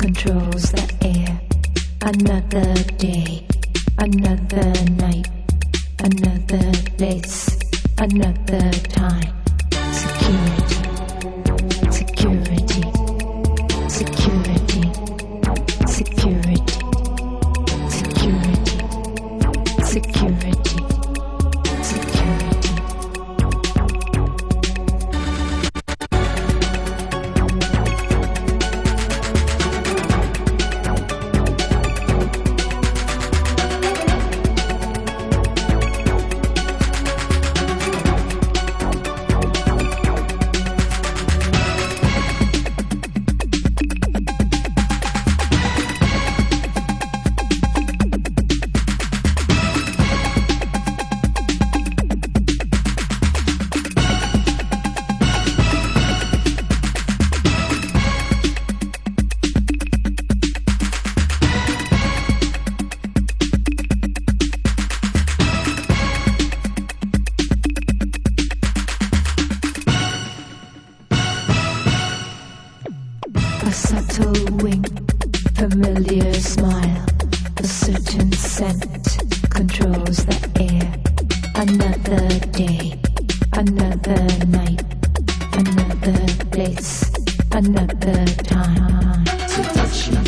controls the air. Another day, another night, another place, another time. Security, security, security, security, security, security, security. A subtle wink, familiar smile, a certain scent controls the air. Another day, another night, another place, another time. Seduction.